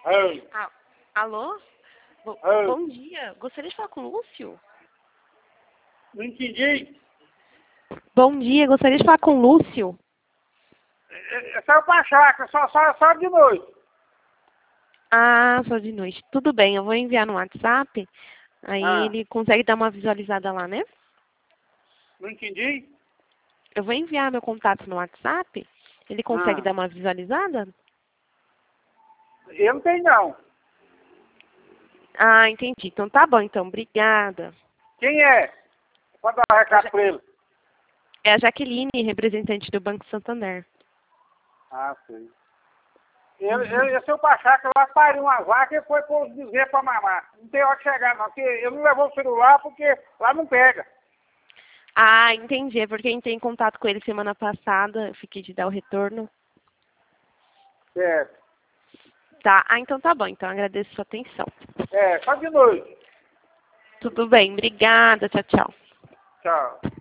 Ei, Ah, alô? ei, Bom dia. Gostaria de falar com o Lúcio? não entendi. Bom dia. Gostaria de falar com o Lúcio. Saiu pra chácara, só de noite. Ah, só de noite. Tudo bem, eu vou enviar no WhatsApp. Aí Ah, ele consegue dar uma visualizada lá, né? não entendi. Eu vou enviar meu contato no WhatsApp. Ele consegue Ah, dar uma visualizada? eu não tenho não. Ah, entendi. Então tá bom, então. Obrigada. Quem é? Pode dar um recado pra ele. É a Jaqueline, representante do Banco Santander. Ah, sei. Eu saiu pra chácara lá, pariu uma vaca e foi pôr os bezerros pra mamar. Não tem hora de chegar não, porque eu não levou o celular porque lá não pega. Ah, entendi. É porque eu entrei em contato com ele semana passada. Eu fiquei de dar o retorno. Certo. Tá. Ah, então tá bom. Então agradeço a sua atenção. Só de noite. Tudo bem. Obrigada. Tchau, tchau. Tchau.